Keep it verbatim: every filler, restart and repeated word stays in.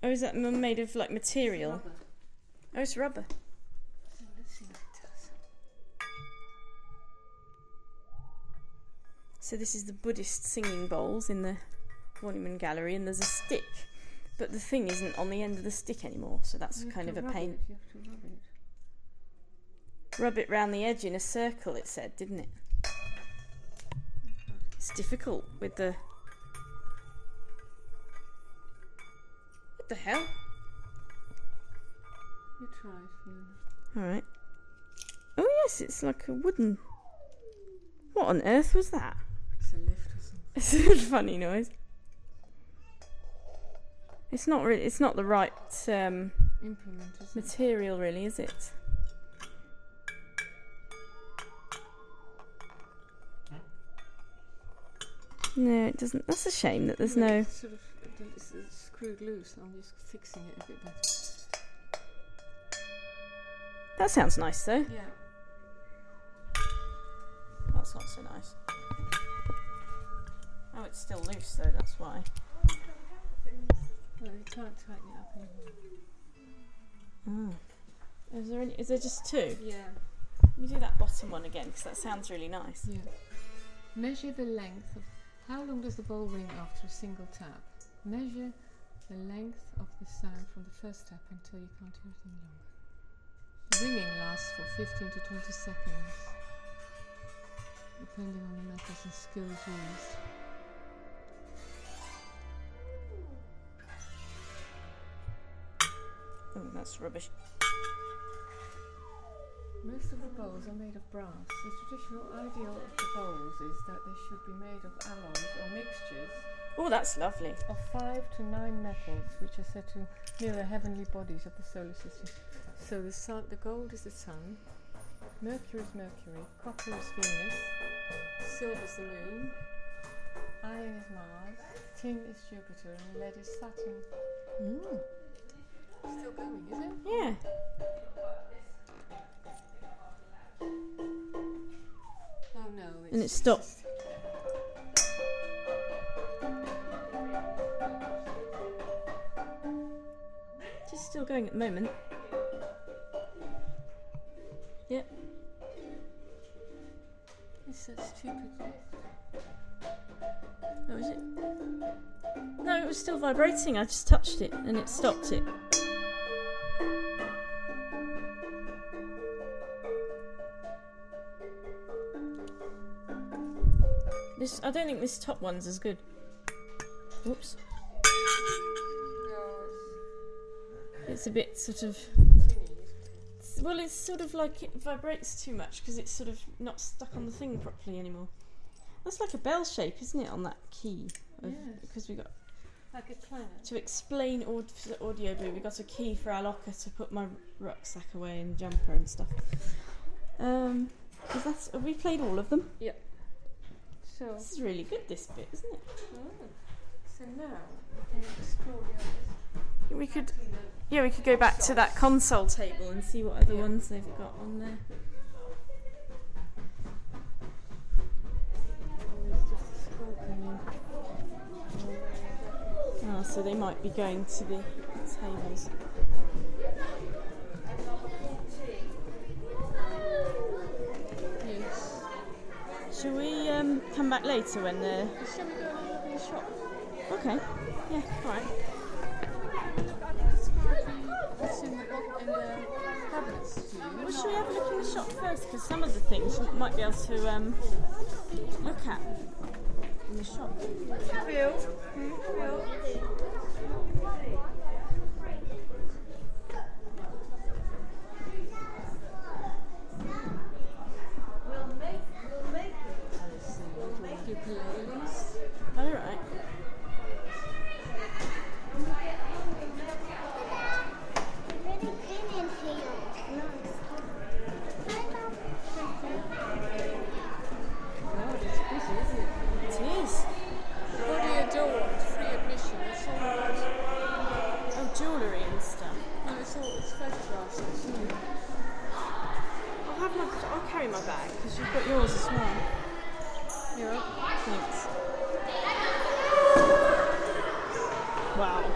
Oh, is that m- made of like material? Rubber. Oh, it's rubber. So let's see what it does. So this is the Buddhist singing bowls in the Warningman Gallery, and there's a stick, but the thing isn't on the end of the stick anymore, so that's You have kind to of a rub pain. it, You have to rub it. Rub it round the edge in a circle, it said, didn't it? It's difficult with the... What the hell? You try it, Fiona. Alright. Oh yes, it's like a wooden... What on earth was that? It's a lift or something. It's a funny noise. It's not really... It's not the right um, Implement, is it? material, really, is it? No, it doesn't. That's a shame that there's Well, no... It's sort of it's, it's screwed loose. I'm just fixing it a bit better. That sounds nice, though. Yeah. That's not so nice. Oh, it's still loose, though, that's why. Well, you can't tighten it up anymore. Oh. Is there any... Is there just two? Yeah. Let me do that bottom one again, because that sounds really nice. Yeah. Measure the length of... How long does the bowl ring after a single tap? Measure the length of the sound from the first tap until you can't hear it any longer. The ringing lasts for fifteen to twenty seconds, depending on the methods and skills used. Oh, that's rubbish. Most of the bowls are made of brass. The traditional ideal of the bowls is that they should be made of alloys or mixtures Oh, that's lovely. of five to nine metals, which are said to mirror heavenly bodies of the solar system. So the sun, the gold is the sun, Mercury is Mercury, copper is Venus, silver is the moon, iron is Mars, tin is Jupiter, and lead is Saturn. Mm. Still going, is it? Yeah. Oh no, it's And it stopped. just- Just still going at the moment. Yep. It's that stupid lift. Oh, is it? No, it was still vibrating. I just touched it and it stopped it. This, I don't think this top one's as good. Whoops. No, It's a bit sort of... it's tinny, isn't it? Well, it's sort of like it vibrates too much because it's sort of not stuck on the thing properly anymore. That's like a bell shape, isn't it, on that key? Of, Yes. Because we got... Like a planet. To explain aud- for the audio boo, we got a key for our locker to put my rucksack away and jumper and stuff. Um, is that, have we played all of them? So, This is really good, this bit, isn't it? oh, so now we can explore the others. We could, yeah, we could go back to that console table and see what other ones they've got on there. Oh, it's just a scroll coming. Oh, so they might be going to the tables. Yes. Shall we um, come back later when the... Shall we go and have a look in the shop? Okay, yeah, alright. What's in the book in the cabinets to you? Well, shall we have a look in the shop first? Because some of the things you might be able to um, look at in the shop. Phil? Phil? Ukuleles. Alright. God, it's busy, isn't it? It is. Body adorned, free admission. It's all right. Oh, jewellery and stuff. No, it's all it's photographs. It's new. I'll have my, I'll carry my bag because you've got yours as well. Yeah. Thanks. Wow.